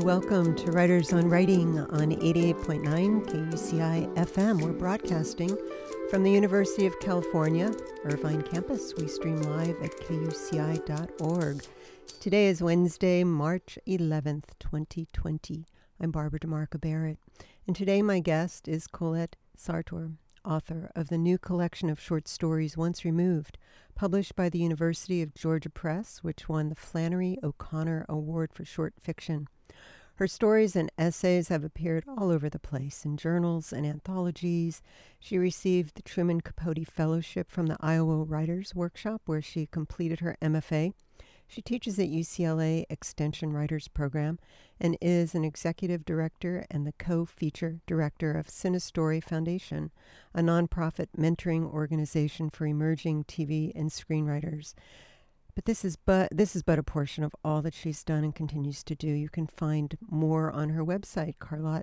welcome to Writers on Writing on 88.9 KUCI FM. We're broadcasting from the University of California, Irvine campus. We stream live at kuci.org. Today is Wednesday, March 11th, 2020. I'm Barbara DeMarco Barrett, and today my guest is Colette Sartor, author of the new collection of short stories, Once Removed, published by the University of Georgia Press, which won the Flannery O'Connor Award for Short Fiction. Her stories and essays have appeared all over the place in journals and anthologies. She received the Truman Capote Fellowship from the Iowa Writers Workshop, where she completed her MFA. She teaches at UCLA Extension Writers Program and is an executive director and the co-feature director of Cinestory Foundation, a nonprofit mentoring organization for emerging TV and screenwriters. But this is but a portion of all that she's done and continues to do. You can find more on her website,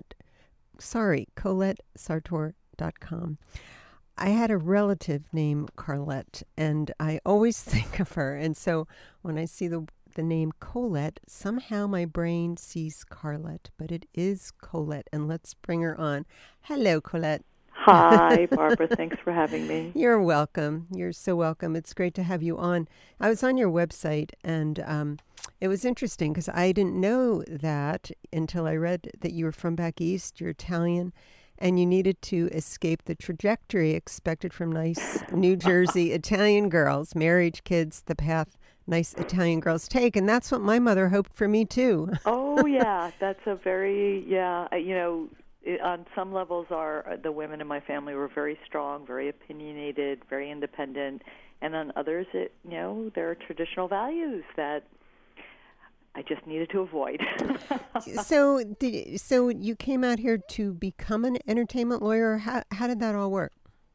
ColetteSartor.com. I had a relative named Carlette, and I always think of her. And so when I see the name Colette, somehow my brain sees Carlette, but it is Colette. And let's bring her on. Hello, Colette. Hi, Barbara. Thanks for having me. You're welcome. You're so welcome. It's great to have you on. I was on your website, and it was interesting because I didn't know that until I read that you were from back east, you're Italian, and you needed to escape the trajectory expected from nice New Jersey Italian girls, marriage, kids, the path nice Italian girls take. And that's what my mother hoped for me, too. Oh, yeah. That's a very, on some levels, the women in my family were very strong, very opinionated, very independent. And on others, there are traditional values that I just needed to avoid. So you came out here to become an entertainment lawyer? How did that all work?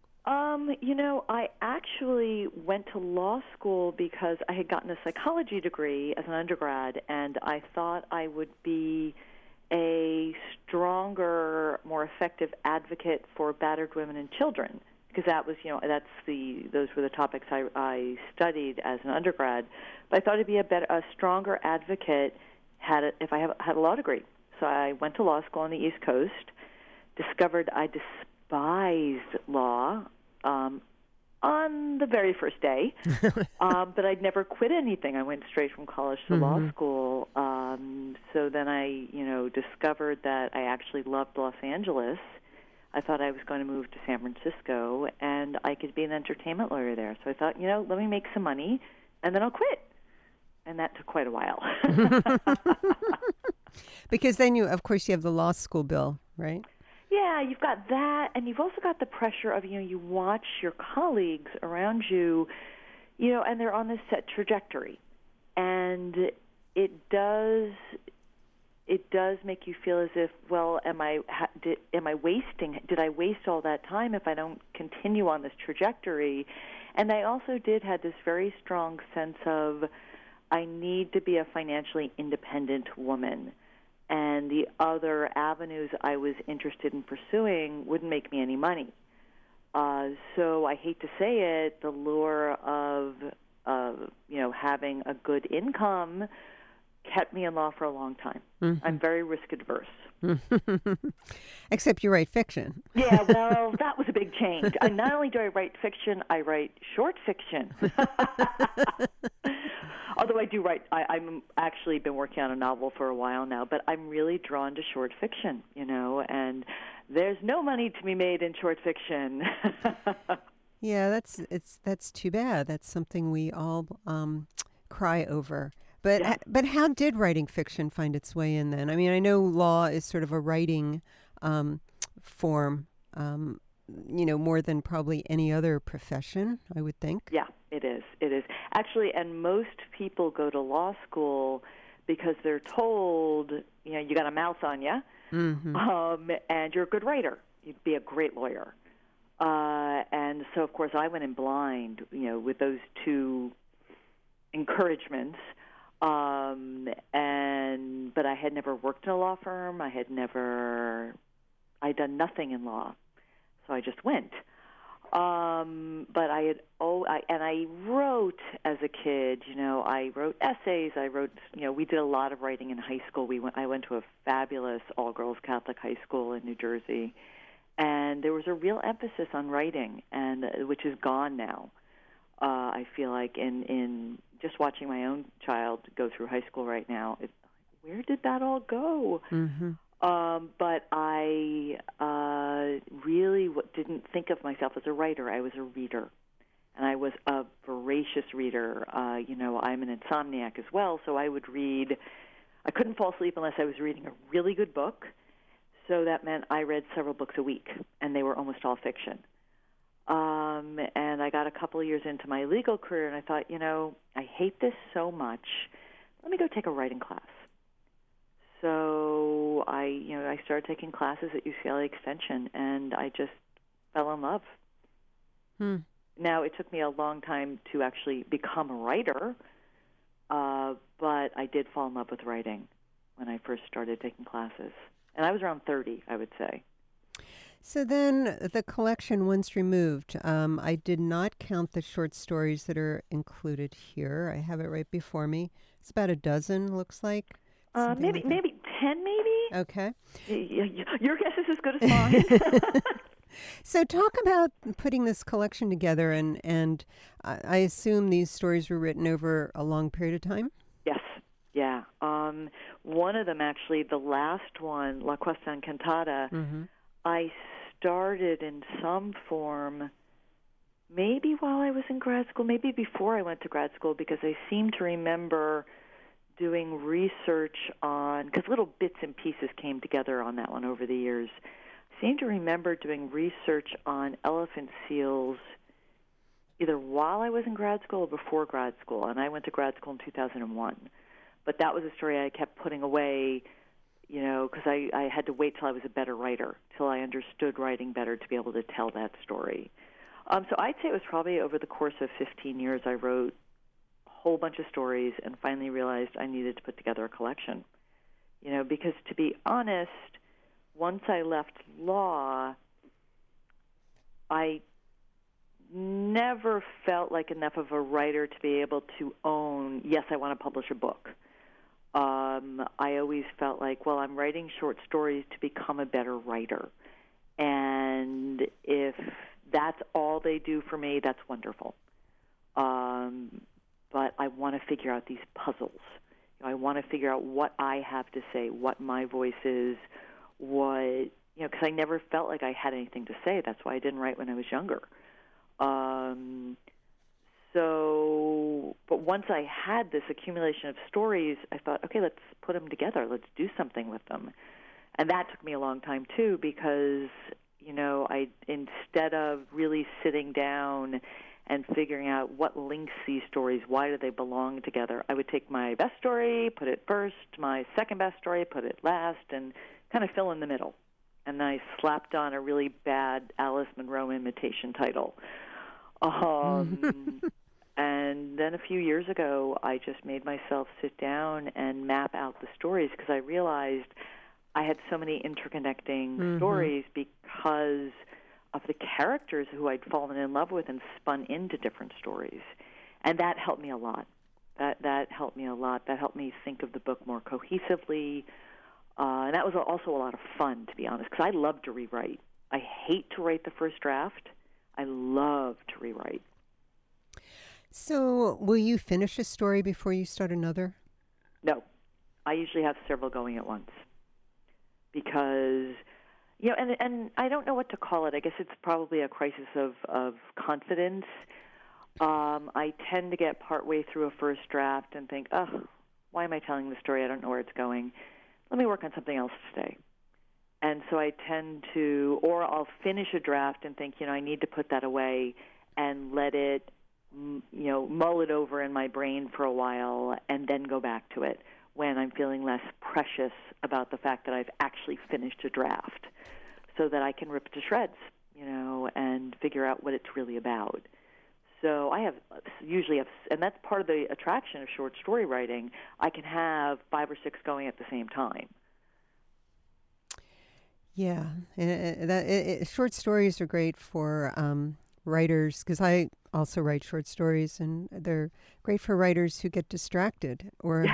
I actually went to law school because I had gotten a psychology degree as an undergrad, and I thought I would be a stronger, more effective advocate for battered women and children, because that was, those were the topics I studied as an undergrad. But I thought I'd be a stronger advocate if I had a law degree. So I went to law school on the East Coast, discovered I despised law on the very first day, but I'd never quit anything. I went straight from college to law school. So then I, discovered that I actually loved Los Angeles. I thought I was going to move to San Francisco, and I could be an entertainment lawyer there. So I thought, let me make some money, and then I'll quit. And that took quite a while. Because then you have the law school bill, right? Yeah, you've got that, and you've also got the pressure of, you watch your colleagues around you, and they're on this set trajectory. And it does make you feel as if, well, did I waste all that time if I don't continue on this trajectory? And I also had this very strong sense of, I need to be a financially independent woman. And the other avenues I was interested in pursuing wouldn't make me any money. So I hate to say it, the lure of having a good income kept me in law for a long time. Mm-hmm. I'm very risk adverse. Except you write fiction. Yeah, well, that was a big change. Not only do I write fiction, I write short fiction. Although I do write, I'm actually been working on a novel for a while now, but I'm really drawn to short fiction, and there's no money to be made in short fiction. Yeah, that's too bad. That's something we all cry over. But yeah. But how did writing fiction find its way in then? I mean, I know law is sort of a writing form, more than probably any other profession, I would think. Yeah, it is. It is. Actually, and most people go to law school because they're told, you got a mouth on you, and you're a good writer. You'd be a great lawyer. And so, of course, I went in blind, with those two encouragements. But I had never worked in a law firm. I'd done nothing in law. So I just went. But I wrote as a kid. I wrote essays. We did a lot of writing in high school. I went to a fabulous all-girls Catholic high school in New Jersey, and there was a real emphasis on writing, and which is gone now. I feel like in just watching my own child go through high school right now, where did that all go? Mm-hmm. But I really didn't think of myself as a writer. I was a reader, and I was a voracious reader. I'm an insomniac as well, so I would read. I couldn't fall asleep unless I was reading a really good book, so that meant I read several books a week, and they were almost all fiction. And I got a couple of years into my legal career, and I thought, I hate this so much. Let me go take a writing class. So I started taking classes at UCLA Extension, and I just fell in love. Now, it took me a long time to actually become a writer, but I did fall in love with writing when I first started taking classes. And I was around 30, I would say. So then the collection, once removed, I did not count the short stories that are included here. I have it right before me. It's about a dozen, looks like. Maybe 10, maybe? Okay. Your guess is as good as mine. So talk about putting this collection together, and I assume these stories were written over a long period of time? Yes. Yeah. One of them, actually, the last one, La Cuesta Encantada, I started in some form maybe while I was in grad school, maybe before I went to grad school, because I seem to remember doing research on, because little bits and pieces came together on that one over the years. I seem to remember doing research on elephant seals either while I was in grad school or before grad school, and I went to grad school in 2001. But that was a story I kept putting away, because I had to wait till I was a better writer, till I understood writing better to be able to tell that story. So I'd say it was probably over the course of 15 years I wrote a whole bunch of stories and finally realized I needed to put together a collection. Because to be honest, once I left law, I never felt like enough of a writer to be able to own, yes, I want to publish a book. I always felt like, well, I'm writing short stories to become a better writer. And if that's all they do for me, that's wonderful. But I want to figure out these puzzles. I want to figure out what I have to say, what my voice is, because I never felt like I had anything to say. That's why I didn't write when I was younger. But once I had this accumulation of stories, I thought, okay, let's put them together. Let's do something with them. And that took me a long time, too, because, instead of really sitting down and figuring out what links these stories, why do they belong together, I would take my best story, put it first, my second best story, put it last, and kind of fill in the middle. And I slapped on a really bad Alice Munro imitation title. And then a few years ago, I just made myself sit down and map out the stories because I realized I had so many interconnecting stories because of the characters who I'd fallen in love with and spun into different stories. And that helped me a lot. That helped me a lot. That helped me think of the book more cohesively. And that was also a lot of fun, to be honest, because I love to rewrite. I hate to write the first draft. I love to rewrite. So will you finish a story before you start another? No. I usually have several going at once because, and I don't know what to call it. I guess it's probably a crisis of confidence. I tend to get partway through a first draft and think, oh, why am I telling the story? I don't know where it's going. Let me work on something else today. And so I tend to, or I'll finish a draft and think, I need to put that away and let it, mull it over in my brain for a while and then go back to it when I'm feeling less precious about the fact that I've actually finished a draft so that I can rip it to shreds, and figure out what it's really about. So I usually have, and that's part of the attraction of short story writing. I can have 5 or 6 going at the same time. Yeah, short stories are great for writers, because I also write short stories, and they're great for writers who get distracted or,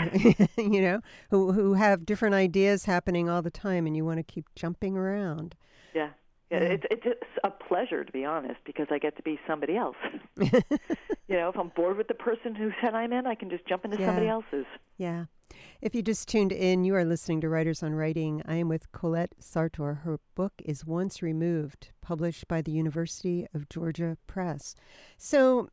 who have different ideas happening all the time, and you want to keep jumping around. Yeah. Yeah. It's a pleasure, to be honest, because I get to be somebody else. If I'm bored with the person whose head I'm in, I can just jump into somebody else's. Yeah. If you just tuned in, you are listening to Writers on Writing. I am with Colette Sartor. Her book is Once Removed, published by the University of Georgia Press. So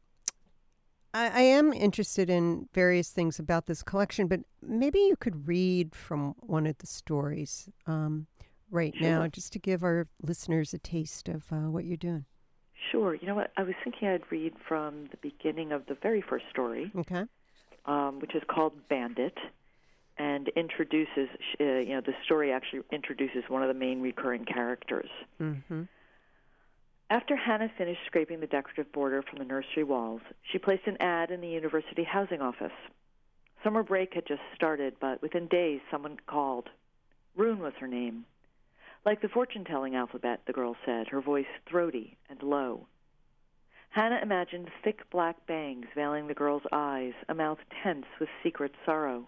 I am interested in various things about this collection, but maybe you could read from one of the stories right now, just to give our listeners a taste of what you're doing. Sure. You know what? I was thinking I'd read from the beginning of the very first story, which is called Bandit, and introduces, the story actually introduces one of the main recurring characters. Mm-hmm. After Hannah finished scraping the decorative border from the nursery walls, she placed an ad in the university housing office. Summer break had just started, but within days someone called. Rune was her name. Like the fortune-telling alphabet, the girl said, her voice throaty and low. Hannah imagined thick black bangs veiling the girl's eyes, a mouth tense with secret sorrow.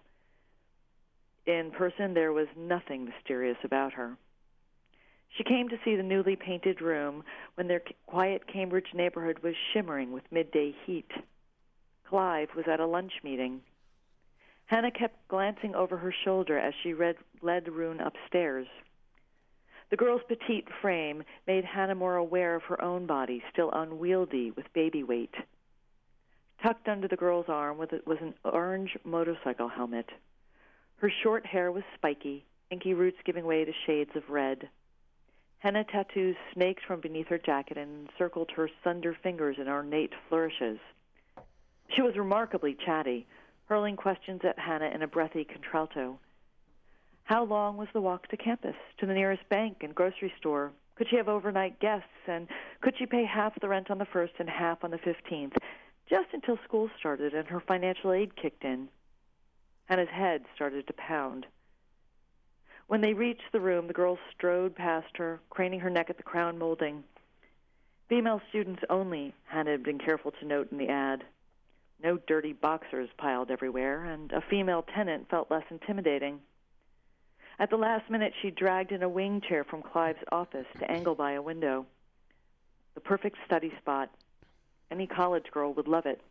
In person, there was nothing mysterious about her. She came to see the newly painted room when their quiet Cambridge neighborhood was shimmering with midday heat. Clive was at a lunch meeting. Hannah kept glancing over her shoulder as she led Rune upstairs. The girl's petite frame made Hannah more aware of her own body, still unwieldy with baby weight. Tucked under the girl's arm was an orange motorcycle helmet. Her short hair was spiky, inky roots giving way to shades of red. Henna tattoos snaked from beneath her jacket and encircled her slender fingers in ornate flourishes. She was remarkably chatty, hurling questions at Hannah in a breathy contralto. How long was the walk to campus, to the nearest bank and grocery store? Could she have overnight guests, and could she pay half the rent on the 1st and half on the 15th, just until school started and her financial aid kicked in? Hannah's head started to pound. When they reached the room, the girl strode past her, craning her neck at the crown molding. Female students only, Hannah had been careful to note in the ad. No dirty boxers piled everywhere, and a female tenant felt less intimidating. At the last minute, she dragged in a wing chair from Clive's office to angle by a window. The perfect study spot. Any college girl would love it.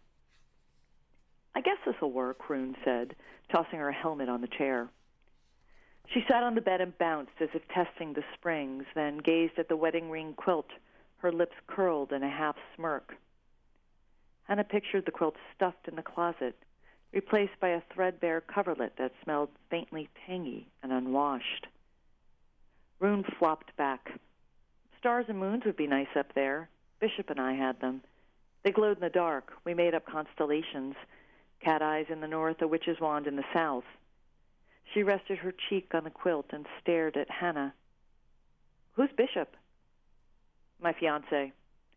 I guess this will work, Rune said, tossing her helmet on the chair. She sat on the bed and bounced as if testing the springs, then gazed at the wedding ring quilt, her lips curled in a half smirk. Hannah pictured the quilt stuffed in the closet, replaced by a threadbare coverlet that smelled faintly tangy and unwashed. Rune flopped back. Stars and moons would be nice up there. Bishop and I had them. They glowed in the dark. We made up constellations. Cat eyes in the north, a witch's wand in the south. She rested her cheek on the quilt and stared at Hannah. Who's Bishop? My fiancé.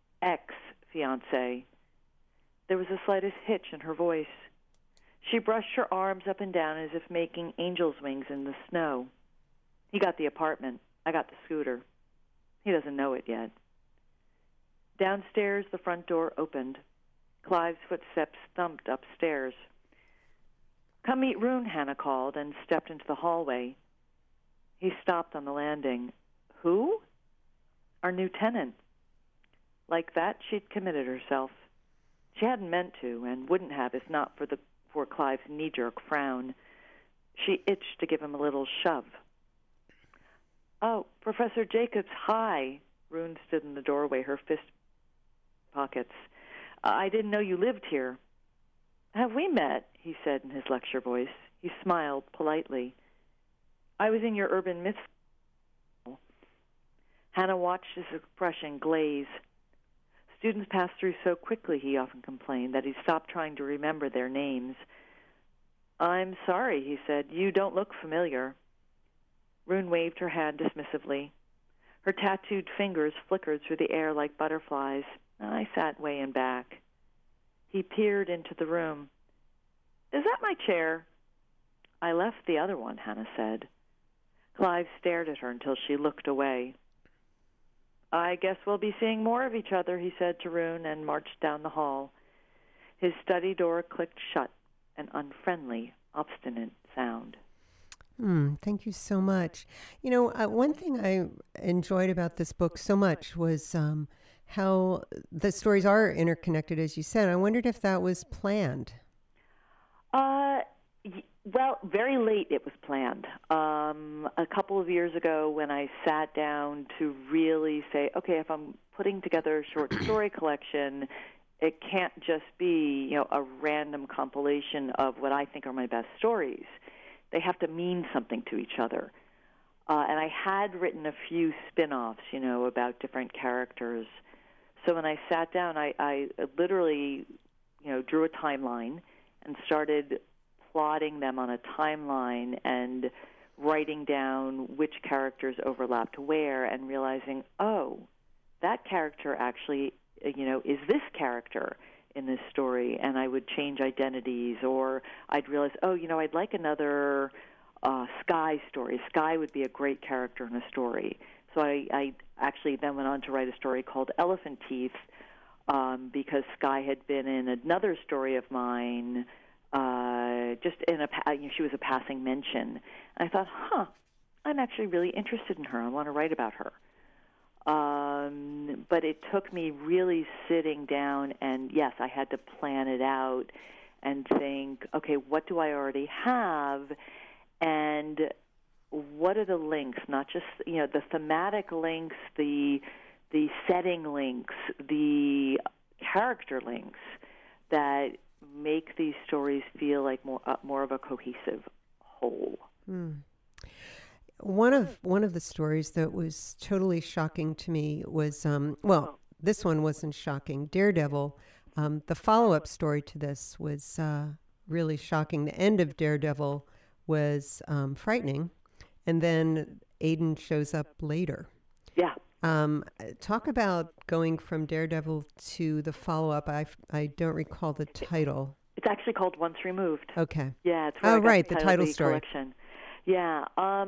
Ex-fiancé. There was the slightest hitch in her voice. She brushed her arms up and down as if making angel's wings in the snow. He got the apartment. I got the scooter. He doesn't know it yet. Downstairs, the front door opened. Clive's footsteps thumped upstairs. Come meet Rune, Hannah called, and stepped into the hallway. He stopped on the landing. Who? Our new tenant. Like that, she'd committed herself. She hadn't meant to, and wouldn't have if not for Clive's knee-jerk frown. She itched to give him a little shove. Oh, Professor Jacobs, hi. Rune stood in the doorway, her fist pockets. I didn't know you lived here. Have we met? He said in his lecture voice. He smiled politely. I was in your urban myths. Hannah watched his expression glaze. Students passed through so quickly, he often complained, that he stopped trying to remember their names. I'm sorry, he said. You don't look familiar. Rune waved her hand dismissively. Her tattooed fingers flickered through the air like butterflies. I sat way in back. He peered into the room. Is that my chair? I left the other one, Hannah said. Clive stared at her until she looked away. I guess we'll be seeing more of each other, he said to Rune and marched down the hall. His study door clicked shut, an unfriendly, obstinate sound. Thank you so much. You know, one thing I enjoyed about this book so much was how the stories are interconnected, as you said. I wondered if that was planned. Well, very late it was planned. A couple of years ago when I sat down to really say, okay, if I'm putting together a short story collection, it can't just be, a random compilation of what I think are my best stories. They have to mean something to each other. And I had written a few spin-offs, about different characters. So when I sat down, I literally, drew a timeline and started plotting them on a timeline and writing down which characters overlapped where and realizing, oh, that character actually, is this character in this story, and I would change identities, or I'd realize, I'd like another Sky story. Sky would be a great character in a story. So I actually then went on to write a story called Elephant Teeth because Sky had been in another story of mine, she was a passing mention. And I thought, I'm actually really interested in her. I want to write about her. But it took me really sitting down, and yes, I had to plan it out and think, okay, what do I already have, and what are the links? Not just the thematic links, the setting links, the character links that make these stories feel like more of a cohesive whole. One of the stories that was totally shocking to me was this one wasn't shocking. Daredevil, the follow-up story to this was really shocking. The end of Daredevil was frightening, and then Aiden shows up later. Yeah. Talk about going from Daredevil to the follow-up. I don't recall the title. It's actually called Once Removed. Okay. Yeah. It's right, the title story. Collection. Yeah.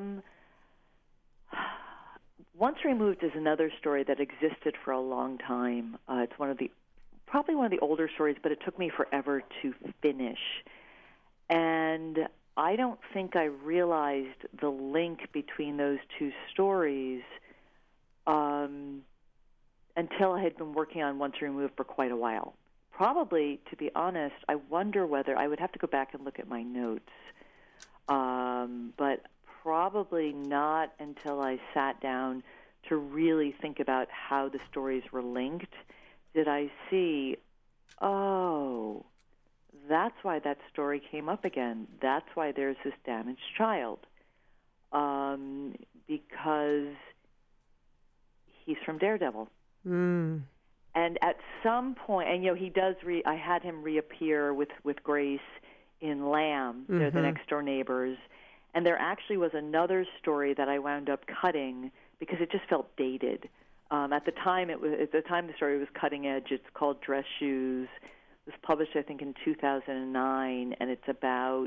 Once Removed is another story that existed for a long time. It's probably one of the older stories, but it took me forever to finish. And I don't think I realized the link between those two stories until I had been working on Once Removed for quite a while. Probably, to be honest, I wonder whether I would have to go back and look at my notes. But probably not until I sat down to really think about how the stories were linked did I see, oh, that's why that story came up again. That's why there's this damaged child. Because he's from Daredevil. And at some point, and he does. I had him reappear with Grace in Lamb. They're the next door neighbors, and there actually was another story that I wound up cutting because it just felt dated. At the time, the story was cutting edge. It's called Dress Shoes. It was published, I think, in 2009, and it's about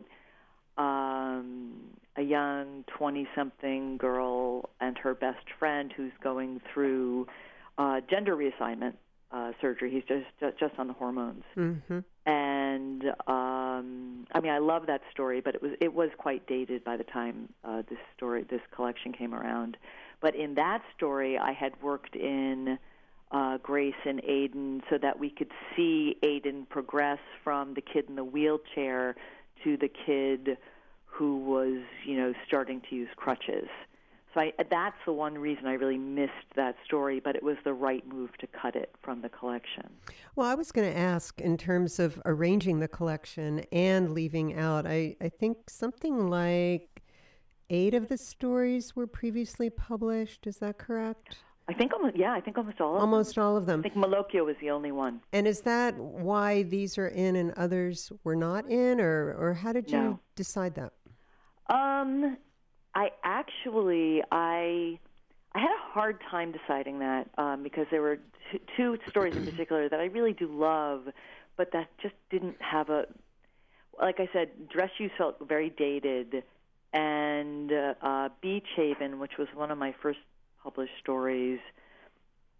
a young 20-something girl and her best friend who's going through gender reassignment surgery. He's just on the hormones. And I love that story, but it was quite dated by the time this collection came around. But in that story, I had worked in Grace and Aiden so that we could see Aiden progress from the kid in the wheelchair to the kid who was, starting to use crutches. So that's the one reason I really missed that story, but it was the right move to cut it from the collection. Well, I was going to ask, in terms of arranging the collection and leaving out, I think something like 8 of the stories were previously published. Is that correct? I think almost all of them. Almost all of them. I think Malocchio was the only one. And is that why these are in and others were not in, or how did you decide that? I had a hard time deciding that because there were two stories in particular that I really do love, but that just didn't have like I said, Dress Shoes felt very dated, and Beach Haven, which was one of my first published stories,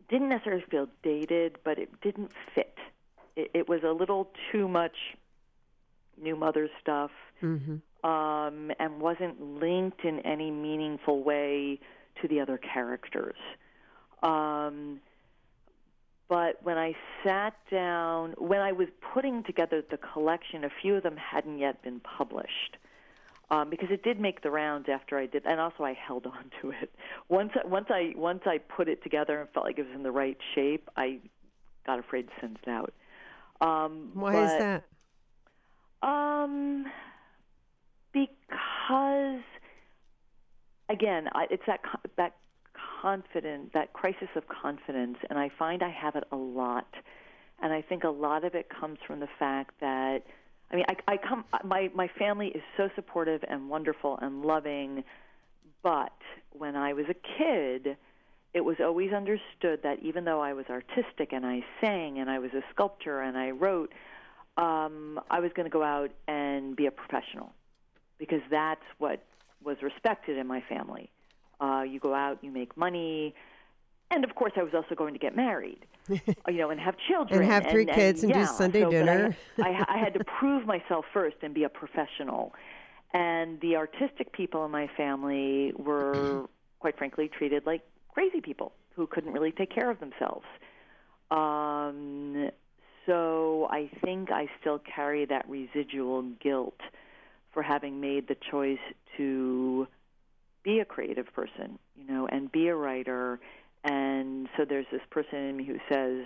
didn't necessarily feel dated, but it didn't fit. It was a little too much new mother stuff, and wasn't linked in any meaningful way to the other characters. But when I sat down, when I was putting together the collection, a few of them hadn't yet been published. Because it did make the rounds after I did, and also I held on to it. Once I put it together and felt like it was in the right shape, I got afraid to send it out. Why is that? Because again, it's that crisis of confidence, and I find I have it a lot, and I think a lot of it comes from the fact that. I mean, my family is so supportive and wonderful and loving, but when I was a kid, it was always understood that even though I was artistic and I sang and I was a sculptor and I wrote, I was going to go out and be a professional because that's what was respected in my family. You go out, you make money, and of course I was also going to get married. And have children. And have three kids and do Sunday dinner. I had to prove myself first and be a professional. And the artistic people in my family were, quite frankly, treated like crazy people who couldn't really take care of themselves. So I think I still carry that residual guilt for having made the choice to be a creative person, and be a writer. And so there's this person in me who says,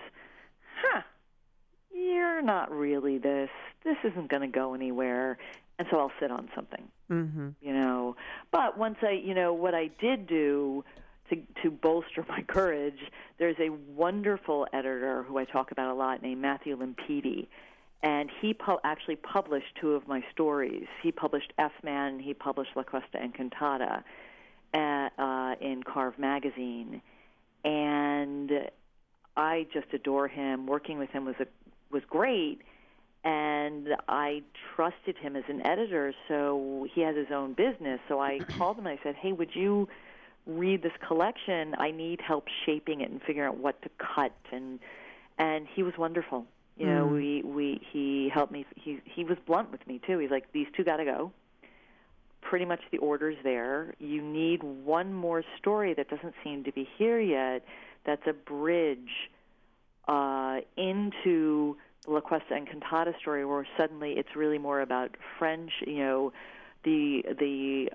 you're not really this. This isn't going to go anywhere. And so I'll sit on something, But once what I did do to bolster my courage, there's a wonderful editor who I talk about a lot named Matthew Limpidi. And he actually published two of my stories. He published F-Man, and he published La Cuesta Encantada in Carve magazine. And I just adore him. Working with him was great, and I trusted him as an editor. So he has his own business. So I called him and I said, "Hey, would you read this collection? I need help shaping it and figuring out what to cut." And he was wonderful. He helped me. He was blunt with me too. He's like, "These two got to go. Pretty much the order's there. You need one more story that doesn't seem to be here yet. That's a bridge into the La Cuesta Encantada story, where suddenly it's really more about French, the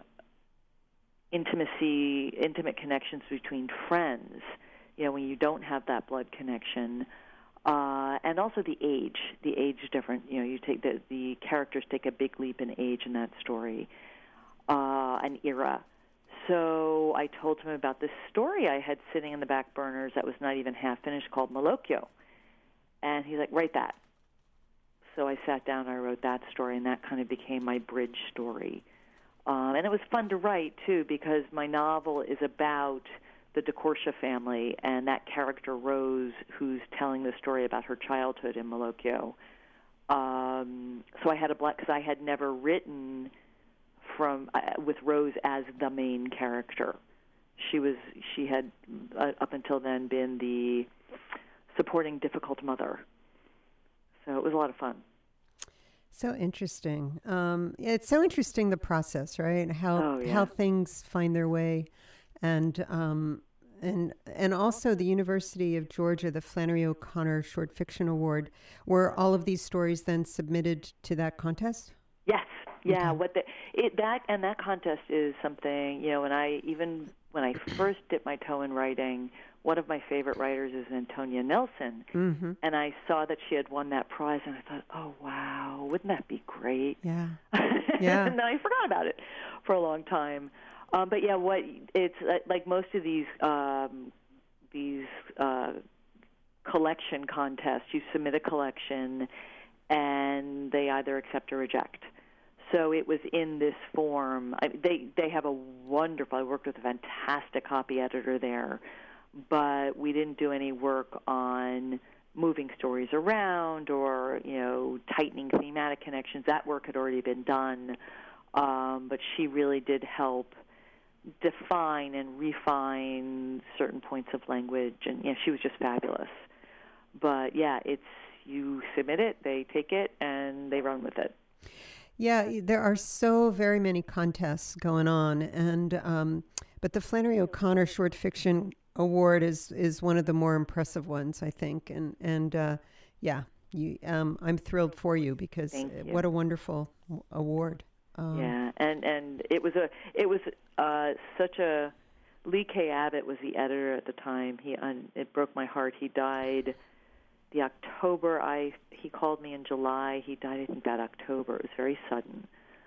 intimate connections between friends, when you don't have that blood connection, and also the age different. You take the characters take a big leap in age in that story. An era. So I told him about this story I had sitting in the back burners that was not even half finished called Malocchio. And he's like, "Write that." So I sat down and I wrote that story, and that kind of became my bridge story. And it was fun to write, too, because my novel is about the DeCorsia family and that character Rose, who's telling the story about her childhood in Malocchio. So I had because I had never written with Rose as the main character. She had up until then been the supporting difficult mother. So it was a lot of fun. So interesting. It's so interesting, the process, right? How things find their way, and also the University of Georgia, the Flannery O'Connor Short Fiction Award, were all of these stories then submitted to that contest? Yes. Yeah, okay. That contest is something, when I first dipped my toe in writing, one of my favorite writers is Antonia Nelson, and I saw that she had won that prize, and I thought, oh, wow, wouldn't that be great? Yeah. And then I forgot about it for a long time. But yeah, it's like most of these collection contests, you submit a collection, and they either accept or reject. So it was in this form. They have a wonderful, I worked with a fantastic copy editor there, but we didn't do any work on moving stories around or, tightening thematic connections. That work had already been done, but she really did help define and refine certain points of language. And yeah, she was just fabulous. But yeah, it's you submit it, they take it, and they run with it. Yeah, there are so very many contests going on, and but the Flannery O'Connor Short Fiction Award is one of the more impressive ones, I think. And yeah, I'm thrilled for you because what a wonderful award. Yeah, and it was such a Lee K. Abbott was the editor at the time. It broke my heart. He died the October. He called me in July. He died, I think, that October. It was very sudden.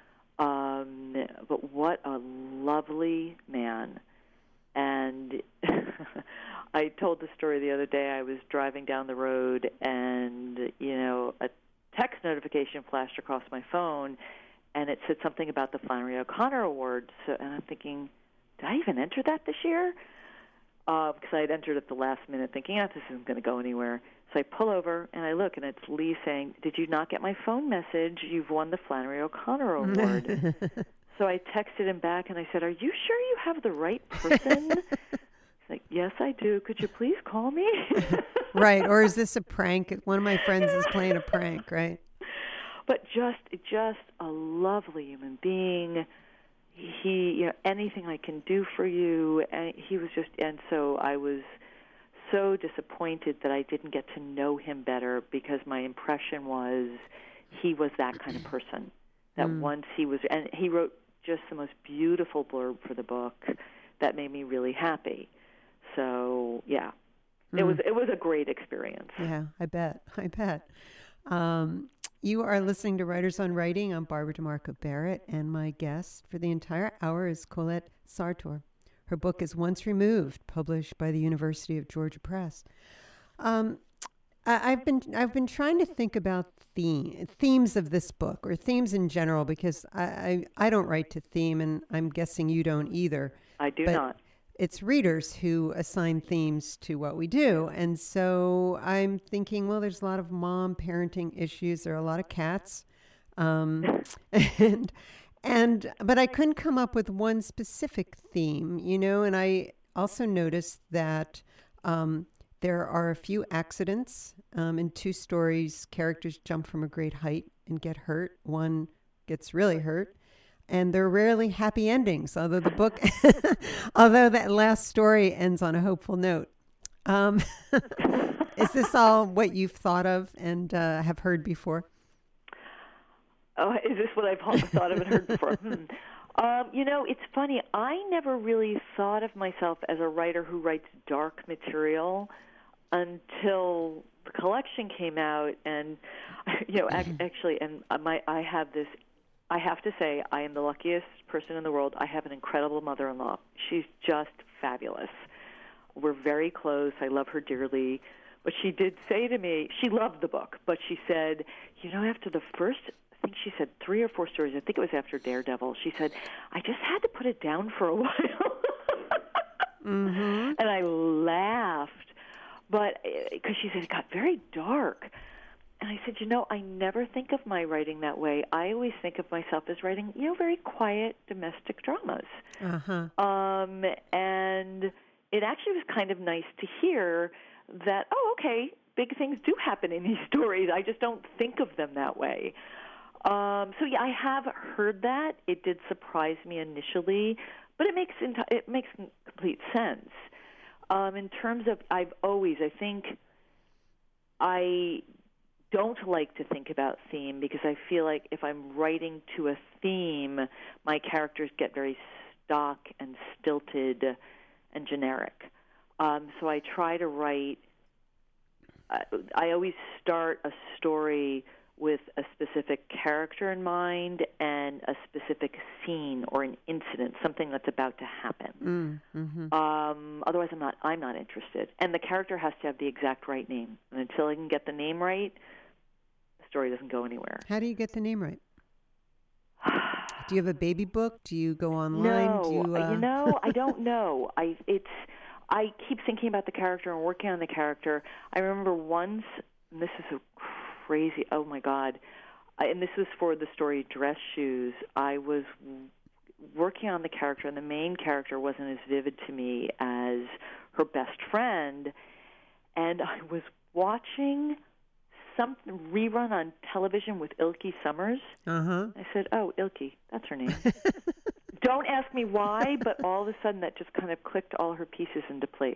But what a lovely man. And I told the story the other day. I was driving down the road, and a text notification flashed across my phone, and it said something about the Flannery O'Connor Award. And I'm thinking, did I even enter that this year? Because I had entered at the last minute thinking, this isn't going to go anywhere. So I pull over, and I look, and it's Lee saying, "Did you not get my phone message? You've won the Flannery O'Connor Award." So I texted him back, and I said, "Are you sure you have the right person?" He's like, "Yes, I do. Could you please call me?" Right. Or is this a prank? One of my friends is playing a prank, right? But just a lovely human being. He, anything I can do for you. And he was just, and so I was so disappointed that I didn't get to know him better, because my impression was he was that kind of person. That once he was, and he wrote just the most beautiful blurb for the book that made me really happy. So yeah, it was a great experience. Yeah, I bet. You are listening to Writers on Writing. I'm Barbara DeMarco Barrett, and my guest for the entire hour is Colette Sartor. Her book is Once Removed, published by the University of Georgia Press. I've been trying to think about themes of this book, or themes in general, because I don't write to theme, and I'm guessing you don't either. I do not. It's readers who assign themes to what we do. And so I'm thinking, well, there's a lot of mom parenting issues. There are a lot of cats. But I couldn't come up with one specific theme, and I also noticed that there are a few accidents. In two stories, characters jump from a great height and get hurt. One gets really hurt. And there are rarely happy endings, although that last story ends on a hopeful note. Is this all what you've thought of and have heard before? Oh, is this what I've thought of and heard before? It's funny. I never really thought of myself as a writer who writes dark material until the collection came out. And, actually, and I have this. I have to say, I am the luckiest person in the world. I have an incredible mother-in-law. She's just fabulous. We're very close. I love her dearly. But she did say to me, she loved the book, but she said, after the first, I think she said 3 or 4 stories, I think it was after Daredevil, she said, I just had to put it down for a while. Mm-hmm. And I laughed, but because she said it got very dark. And I said, I never think of my writing that way. I always think of myself as writing, very quiet domestic dramas. Uh-huh. And it actually was kind of nice to hear that, okay, big things do happen in these stories. I just don't think of them that way. So yeah, I have heard that. It did surprise me initially, but it makes complete sense. In terms of, I think I don't like to think about theme, because I feel like if I'm writing to a theme, my characters get very stock and stilted and generic. So I try to write, I always start a story with a specific character in mind and a specific scene or an incident, something that's about to happen. Mm-hmm. Otherwise, I'm not interested. And the character has to have the exact right name. And until I can get the name right, the story doesn't go anywhere. How do you get the name right? Do you have a baby book? Do you go online? No, I don't know. I keep thinking about the character and working on the character. I remember once, and this is a crazy, oh my God, and this was for the story Dress Shoes. I was working on the character, and the main character wasn't as vivid to me as her best friend, and I was watching some rerun on television with Ilke Summers. I said, oh, Ilke, that's her name. Don't ask me why, but all of a sudden that just kind of clicked all her pieces into place.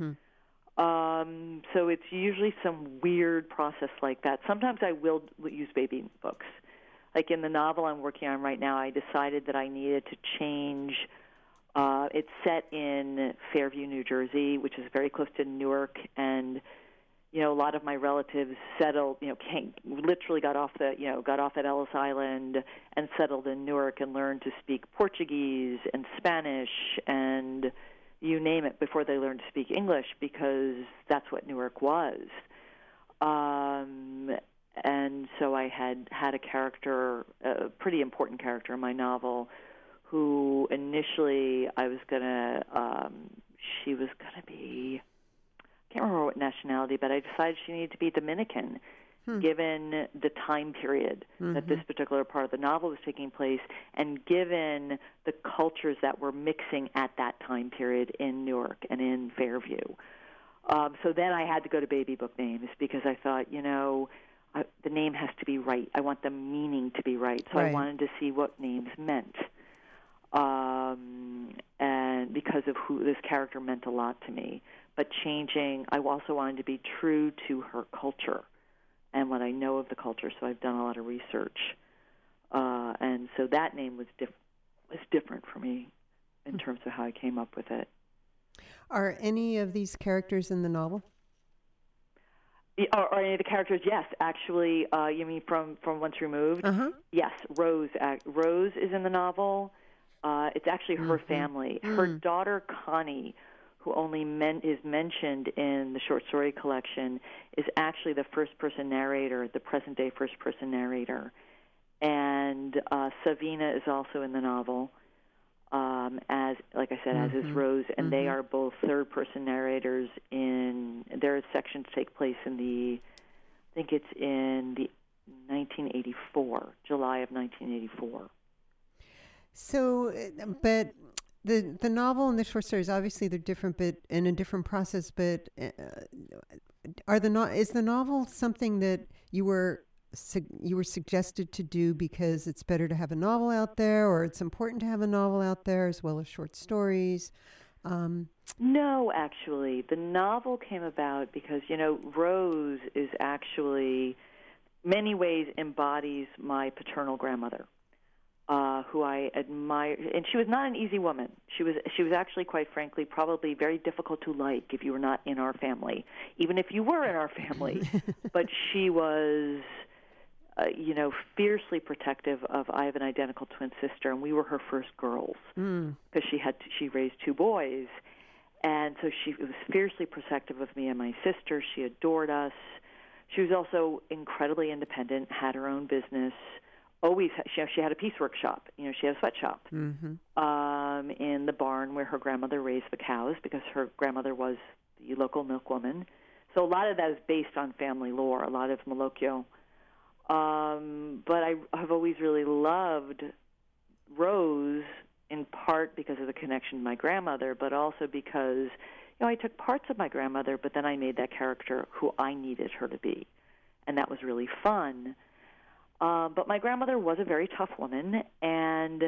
So it's usually some weird process like that. Sometimes I will use baby books. Like in the novel I'm working on right now, I decided that I needed to change. It's set in Fairview, New Jersey, which is very close to Newark, and a lot of my relatives settled, literally got off at Ellis Island and settled in Newark and learned to speak Portuguese and Spanish and you name it before they learned to speak English, because that's what Newark was. And so I had a character, a pretty important character in my novel, who initially she was going to be, I can't remember what nationality, but I decided she needed to be Dominican, given the time period that this particular part of the novel was taking place, and given the cultures that were mixing at that time period in Newark and in Fairview. So then I had to go to baby book names, because I thought, the name has to be right. I want the meaning to be right. So I wanted to see what names meant. And because of who this character meant a lot to me. But I also wanted to be true to her culture and what I know of the culture, so I've done a lot of research. And so that name was different for me in terms of how I came up with it. Are any of these characters in the novel? Are any of the characters? Yes, actually. You mean from Once Removed? Yes, Rose. Rose is in the novel. It's actually her family. Her daughter, Connie, who only is mentioned in the short story collection, is actually the first-person narrator, the present-day first-person narrator. And Savina is also in the novel, as is Rose, and they are both third-person narrators. Their sections take place I think it's in the 1984, July of 1984. So, but the novel and the short stories, obviously they're different, but in a different process. But is the novel something that you were suggested to do because it's better to have a novel out there, or it's important to have a novel out there as well as short stories? No, actually, the novel came about because Rose is actually, many ways, embodies my paternal grandmother. Who I admire, and she was not an easy woman. She was actually, quite frankly, probably very difficult to like if you were not in our family, even if you were in our family. But she was, fiercely protective of. I have an identical twin sister, and we were her first girls because she raised two boys, and so she was fiercely protective of me and my sister. She adored us. She was also incredibly independent, had her own business. Always, she had a piecework shop. She had a sweatshop in the barn where her grandmother raised the cows, because her grandmother was the local milkwoman. So a lot of that is based on family lore, a lot of Malocchio. But I have always really loved Rose, in part because of the connection to my grandmother, but also because I took parts of my grandmother, but then I made that character who I needed her to be, and that was really fun. But my grandmother was a very tough woman, and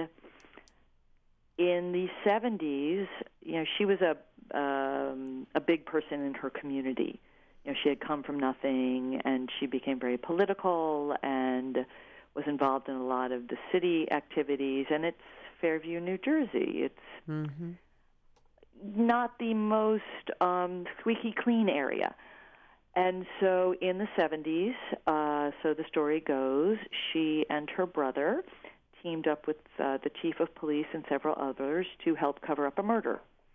in the 70s, she was a big person in her community. She had come from nothing, and she became very political and was involved in a lot of the city activities. And it's Fairview, New Jersey. It's not the most squeaky clean area. And so in the 70s, so the story goes, she and her brother teamed up with the chief of police and several others to help cover up a murder.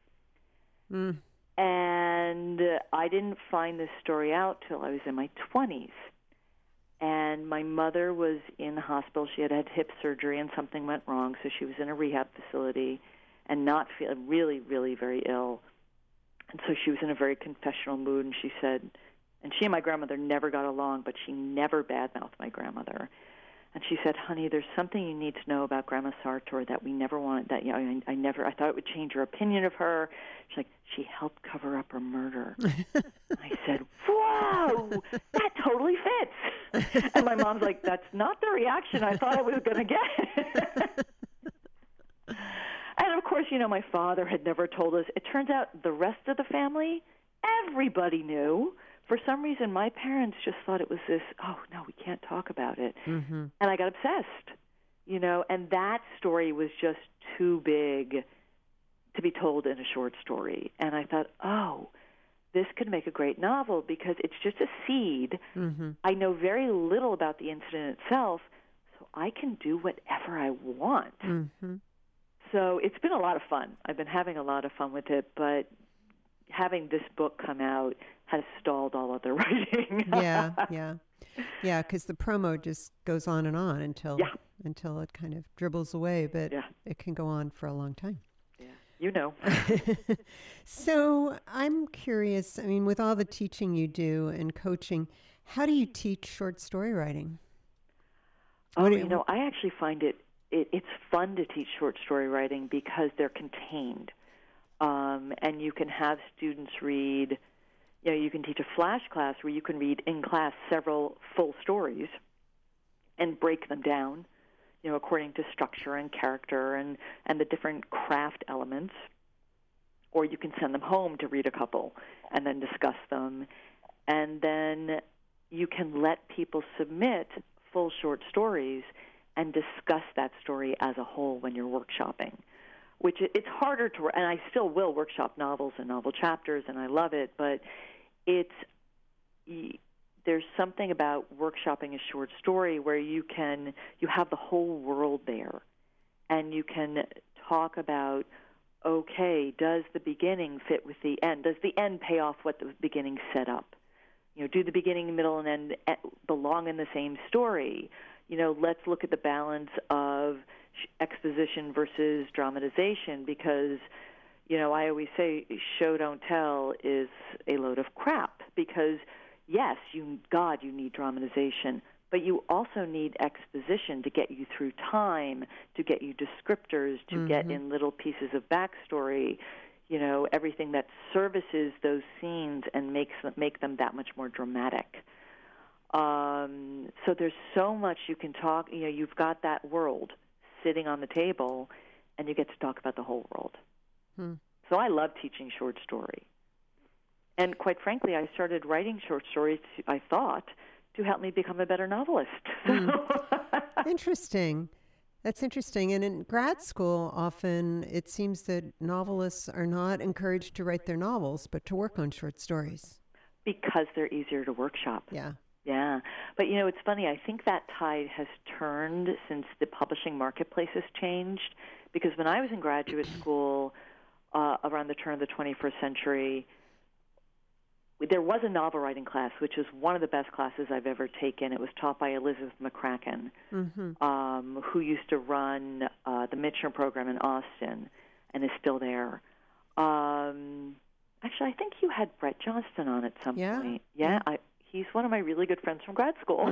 And I didn't find this story out till I was in my 20s. And my mother was in the hospital. She had had hip surgery, and something went wrong, so she was in a rehab facility and not feeling really, really very ill. And so she was in a very confessional mood, and she said... And she and my grandmother never got along, but she never badmouthed my grandmother. And she said, "Honey, there's something you need to know about Grandma Sartor that we never wanted. That I thought it would change your opinion of her." She's like, "She helped cover up her murder." I said, "Whoa, that totally fits." And my mom's like, "That's not the reaction I thought I was going to get." And of course, my father had never told us. It turns out the rest of the family, everybody knew. For some reason, my parents just thought it was this, "Oh, no, we can't talk about it." Mm-hmm. And I got obsessed, and that story was just too big to be told in a short story. And I thought, oh, this could make a great novel because it's just a seed. Mm-hmm. I know very little about the incident itself, so I can do whatever I want. Mm-hmm. So it's been a lot of fun. I've been having a lot of fun with it, but having this book come out has stalled all other writing. Yeah, because the promo just goes on and on until it kind of dribbles away, but it can go on for a long time. Yeah, So I'm curious, with all the teaching you do and coaching, how do you teach short story writing? I actually find it's fun to teach short story writing because they're contained. And you can have students read, you can teach a flash class where you can read in class several full stories and break them down, according to structure and character and the different craft elements. Or you can send them home to read a couple and then discuss them. And then you can let people submit full short stories and discuss that story as a whole when you're workshopping. Which it's harder to, and I still will workshop novels and novel chapters, and I love it, but there's something about workshopping a short story where you have the whole world there, and you can talk about, okay, does the beginning fit with the end? Does the end pay off what the beginning set up? Do the beginning, middle, and end belong in the same story? Let's look at the balance of exposition versus dramatization because, I always say show don't tell is a load of crap because, yes, you need dramatization, but you also need exposition to get you through time, to get you descriptors, to get in little pieces of backstory, everything that services those scenes and make them that much more dramatic. So there's so much you can talk, you've got that world sitting on the table, and you get to talk about the whole world. So I love teaching short story. And quite frankly, I started writing short stories, I thought, to help me become a better novelist. Interesting. That's interesting. And in grad school, often it seems that novelists are not encouraged to write their novels, but to work on short stories. Because they're easier to workshop. Yeah. But, it's funny. I think that tide has turned since the publishing marketplace has changed. Because when I was in graduate school around the turn of the 21st century, there was a novel writing class, which was one of the best classes I've ever taken. It was taught by Elizabeth McCracken, who used to run the Michener program in Austin and is still there. Actually, I think you had Brett Johnston on at some point. Yeah, he's one of my really good friends from grad school.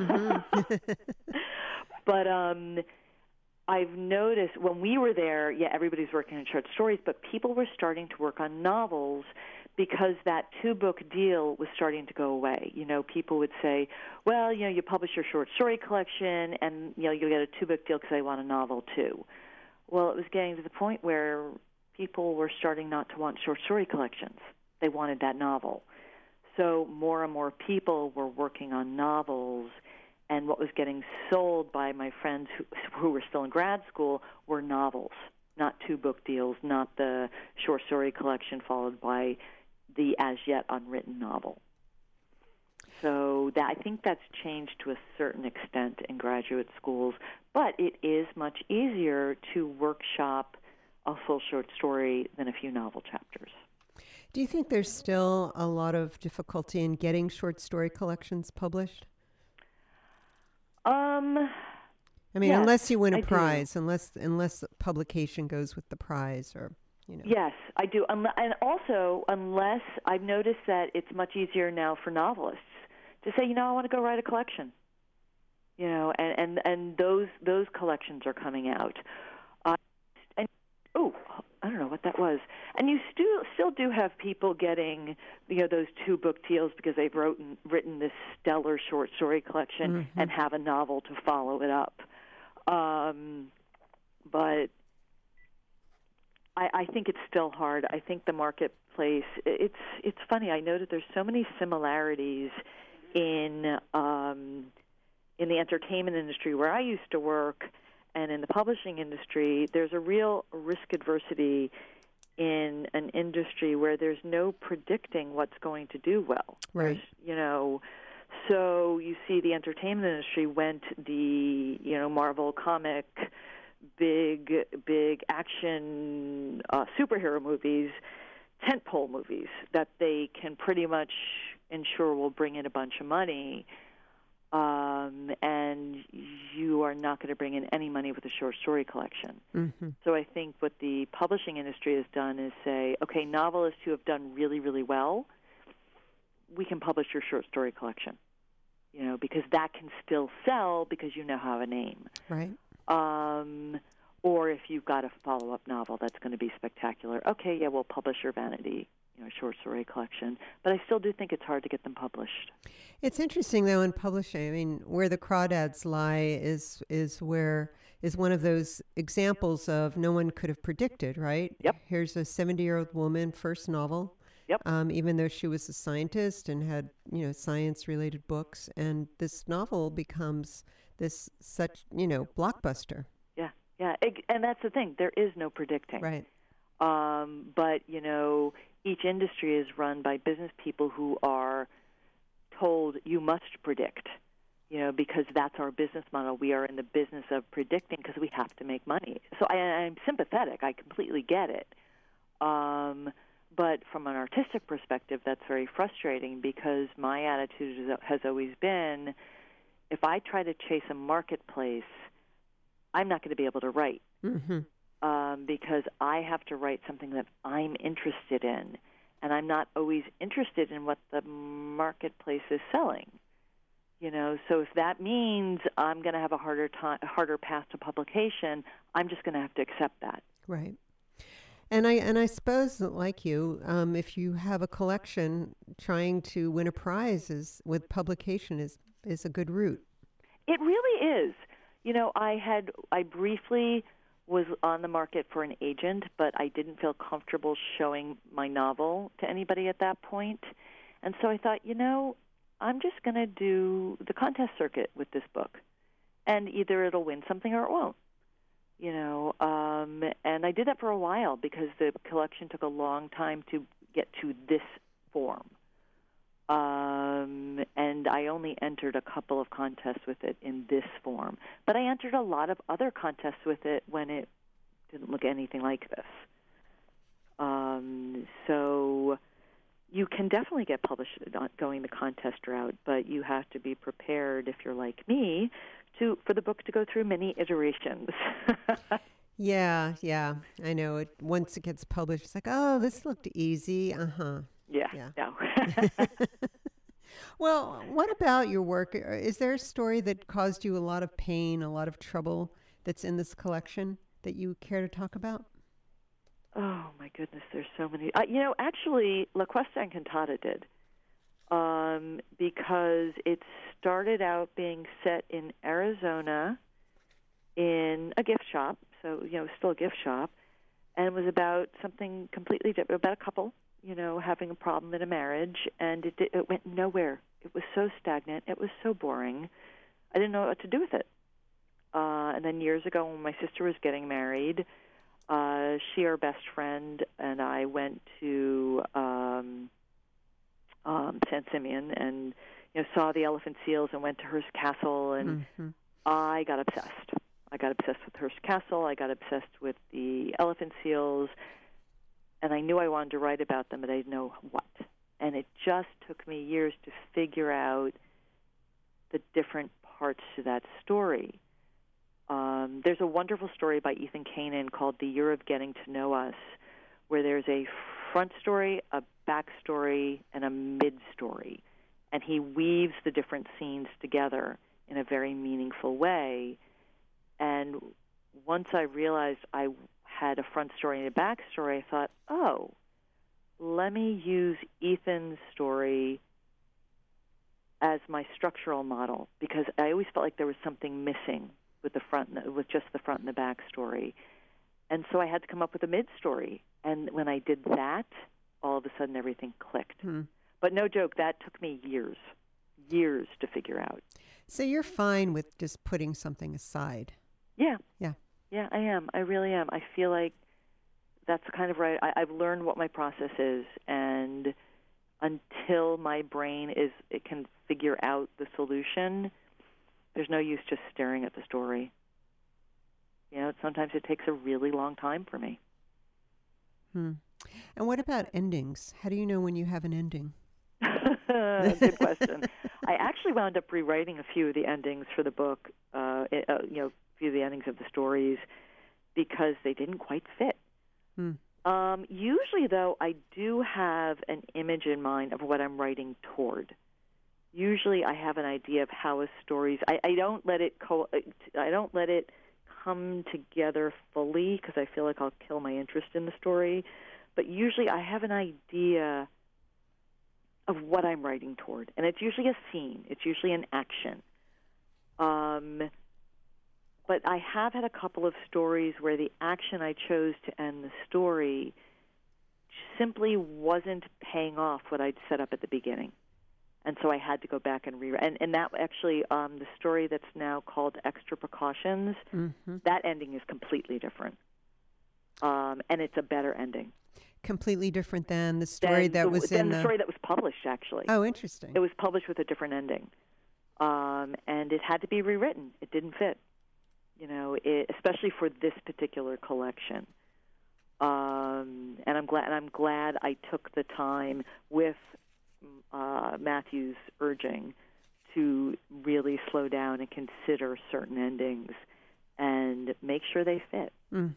But I've noticed when we were there, everybody's working on short stories, but people were starting to work on novels because that 2-book deal was starting to go away. People would say, well, you publish your short story collection and, you'll get a 2-book deal because I want a novel too. Well, it was getting to the point where people were starting not to want short story collections. They wanted that novel. So more and more people were working on novels, and what was getting sold by my friends who were still in grad school were novels, not 2-book deals, not the short story collection followed by the as yet unwritten novel. So I think that's changed to a certain extent in graduate schools, but it is much easier to workshop a full short story than a few novel chapters. Do you think there's still a lot of difficulty in getting short story collections published? Yes, unless you win a prize, unless publication goes with the prize, or Yes, I do. And also, unless I've noticed that it's much easier now for novelists to say, I want to go write a collection. and those collections are coming out. And I don't know what that was. And you still do have people getting those 2 book deals because they've written this stellar short story collection and have a novel to follow it up. But I think it's still hard. I think the marketplace. It's funny. I know that there's so many similarities in the entertainment industry where I used to work, and in the publishing industry. There's a real risk adversity in an industry where there's no predicting what's going to do well. Right. So you see the entertainment industry went the Marvel comic, big action superhero movies, tentpole movies that they can pretty much ensure will bring in a bunch of money. And you are not going to bring in any money with a short story collection. Mm-hmm. So I think what the publishing industry has done is say, okay, novelists who have done really, really well, we can publish your short story collection, because that can still sell because you now have a name. Right. Or if you've got a follow-up novel that's going to be spectacular, okay, yeah, we'll publish your vanity short story collection. But I still do think it's hard to get them published. It's interesting, though, in publishing. I mean, where the crawdads lie is one of those examples of no one could have predicted, right? Yep. Here's a 70-year-old woman, first novel. Yep. Even though she was a scientist and had, science-related books, and this novel becomes this such, blockbuster. Yeah, and that's the thing. There is no predicting. Right. But, each industry is run by business people who are told you must predict, because that's our business model. We are in the business of predicting because we have to make money. So I'm sympathetic. I completely get it. But from an artistic perspective, that's very frustrating because my attitude has always been, if I try to chase a marketplace, I'm not going to be able to write. Mm-hmm. Because I have to write something that I'm interested in, and I'm not always interested in what the marketplace is selling. So if that means I'm going to have a harder path to publication, I'm just going to have to accept that. Right. And I suppose that, like you, if you have a collection, trying to win a prize with publication is a good route. It really is. I briefly was on the market for an agent, but I didn't feel comfortable showing my novel to anybody at that point. And so I thought, I'm just going to do the contest circuit with this book. And either it'll win something or it won't. And I did that for a while because the collection took a long time to get to this form. And I only entered a couple of contests with it in this form. But I entered a lot of other contests with it when it didn't look anything like this. So you can definitely get published going the contest route, but you have to be prepared, if you're like me, for the book to go through many iterations. Yeah, I know. Once it gets published, it's like, oh, this looked easy. Yeah. No. Well, what about your work? Is there a story that caused you a lot of pain, a lot of trouble that's in this collection that you care to talk about? Oh, my goodness, there's so many. Actually, La Cuesta Encantada did, because it started out being set in Arizona in a gift shop, so, still a gift shop, and it was about something completely different, about a couple, having a problem in a marriage, and it went nowhere. It was so stagnant. It was so boring. I didn't know what to do with it. And then years ago, when my sister was getting married, she, our best friend, and I went to San Simeon and saw the elephant seals and went to Hearst Castle, and I got obsessed. I got obsessed with Hearst Castle. I got obsessed with the elephant seals. And I knew I wanted to write about them, but I didn't know what. And it just took me years to figure out the different parts to that story. There's a wonderful story by Ethan Kanan called The Year of Getting to Know Us, where there's a front story, a back story, and a mid story. And he weaves the different scenes together in a very meaningful way. And once I realized I had a front story and a back story, I thought, oh, let me use Ethan's story as my structural model, because I always felt like there was something missing with with just the front and the back story. And so I had to come up with a mid-story. And when I did that, all of a sudden everything clicked. But no joke, that took me years to figure out. So you're fine with just putting something aside? Yeah. Yeah. Yeah, I am. I really am. I feel like that's kind of right. I've learned what my process is, and until my brain it can figure out the solution, there's no use just staring at the story. You know, sometimes it takes a really long time for me. And what about endings? How do you know when you have an ending? Good question. I actually wound up rewriting a few of the endings for the book, a few of the endings of the stories, because they didn't quite fit. Usually, though, I do have an image in mind of what I'm writing toward. Usually, I have an idea of how a story's. I don't let it come together fully, because I feel like I'll kill my interest in the story. But usually, I have an idea of what I'm writing toward, and it's usually a scene. It's usually an action. But I have had a couple of stories where the action I chose to end the story simply wasn't paying off what I'd set up at the beginning. And so I had to go back and rewrite. And that actually, the story that's now called Extra Precautions, that ending is completely different. And it's a better ending. Completely different than the story the story that was published, actually. Oh, interesting. It was published with a different ending. And it had to be rewritten. It didn't fit. You know, especially for this particular collection, and I'm glad I took the time with Matthew's urging to really slow down and consider certain endings and make sure they fit.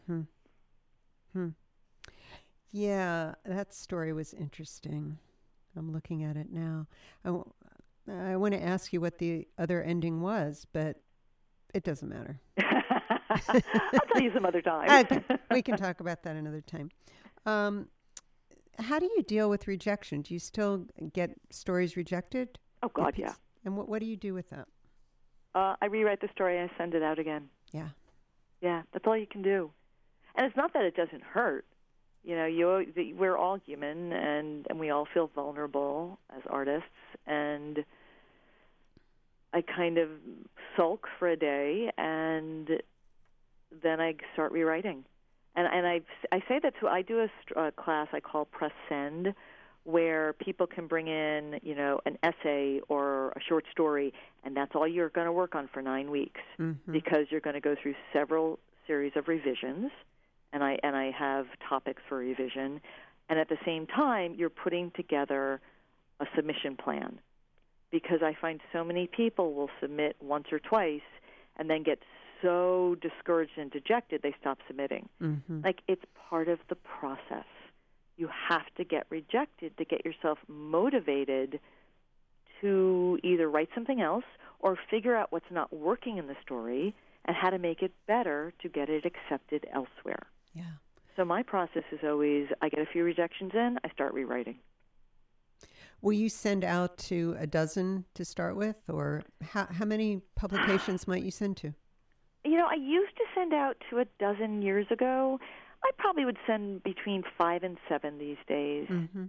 Yeah, that story was interesting. I'm looking at it now. I want to ask you what the other ending was, but it doesn't matter. I'll tell you some other time. Okay. We can talk about that another time. How do you deal with rejection? Do you still get stories rejected? Oh, God, yeah. And what do you do with that? I rewrite the story and I send it out again. Yeah. Yeah, that's all you can do. And it's not that it doesn't hurt. You know, we're all human, and we all feel vulnerable as artists, and I kind of sulk for a day, and then I start rewriting. And I say that I do a class I call Press Send, where people can bring in, you know, an essay or a short story, and that's all you're going to work on for 9 weeks, because you're going to go through several series of revisions, and I have topics for revision, and at the same time you're putting together a submission plan. Because I find so many people will submit once or twice and then get so discouraged and dejected they stop submitting. Like, it's part of the process. You have to get rejected to get yourself motivated to either write something else or figure out what's not working in the story and how to make it better to get it accepted elsewhere. Yeah. So my process is always, I get a few rejections in, I start rewriting. Will you send out to a dozen to start with, or how many publications might you send to? You know, I used to send out to a dozen years ago. I probably would send between 5 and 7 these days.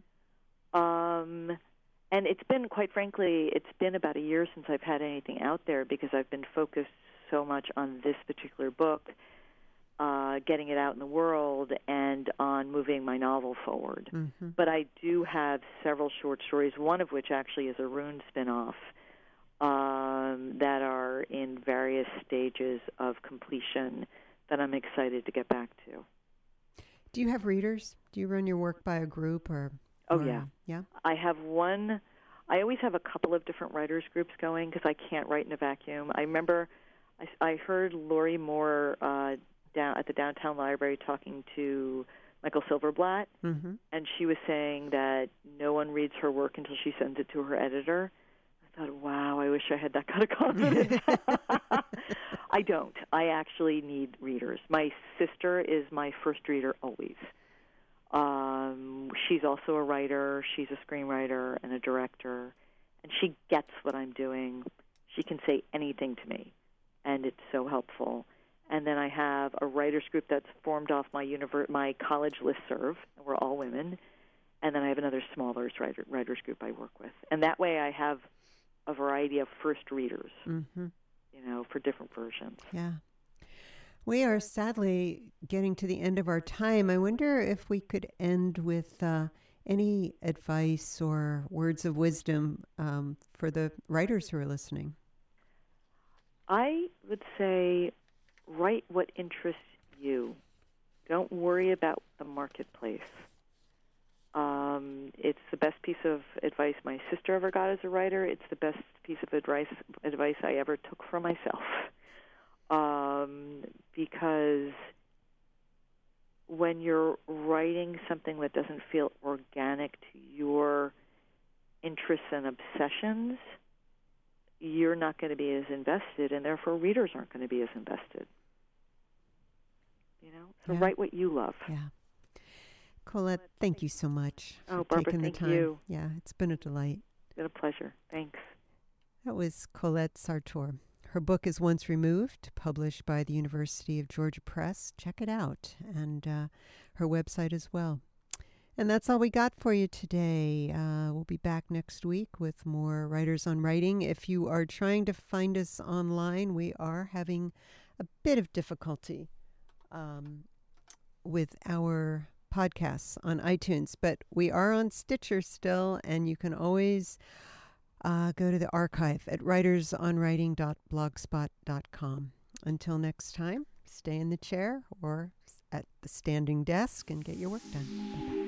And it's been, quite frankly, it's been about a year since I've had anything out there, because I've been focused so much on this particular book, getting it out in the world, and on moving my novel forward. But I do have several short stories, one of which actually is a Rune spinoff, that are in various stages of completion that I'm excited to get back to. Do you have readers? Do you run your work by a group or? Oh, yeah. Yeah? I have one. I always have a couple of different writers groups going because I can't write in a vacuum. I remember I heard Lori Moore down at the Downtown Library talking to Michael Silverblatt, and she was saying that no one reads her work until she sends it to her editor. I thought, wow, I wish I had that kind of confidence. I don't. I actually need readers. My sister is my first reader always. She's also a writer. She's a screenwriter and a director, and she gets what I'm doing. She can say anything to me, and it's so helpful. And then I have a writers group that's formed off my college listserv, and we're all women. And then I have another smaller writers group I work with. And that way I have a variety of first readers, for different versions. Yeah. We are sadly getting to the end of our time. I wonder if we could end with any advice or words of wisdom for the writers who are listening. I would say write what interests you. Don't worry about the marketplace. It's the best piece of advice my sister ever got as a writer. It's the best piece of advice I ever took for myself. Because when you're writing something that doesn't feel organic to your interests and obsessions, you're not going to be as invested, and therefore readers aren't going to be as invested. So write what you love. Yeah. Colette, thank you so much for Barbara, taking the thank time. you. Yeah, it's been a delight. It's been a pleasure. Thanks. That was Colette Sartor. Her book is Once Removed, published by the University of Georgia Press. Check it out, and her website as well. And that's all we got for you today. We'll be back next week with more Writers on Writing. If you are trying to find us online, we are having a bit of difficulty with our podcasts on iTunes, but we are on Stitcher still, and you can always go to the archive at writersonwriting.blogspot.com. Until next time, stay in the chair or at the standing desk and get your work done. Bye-bye.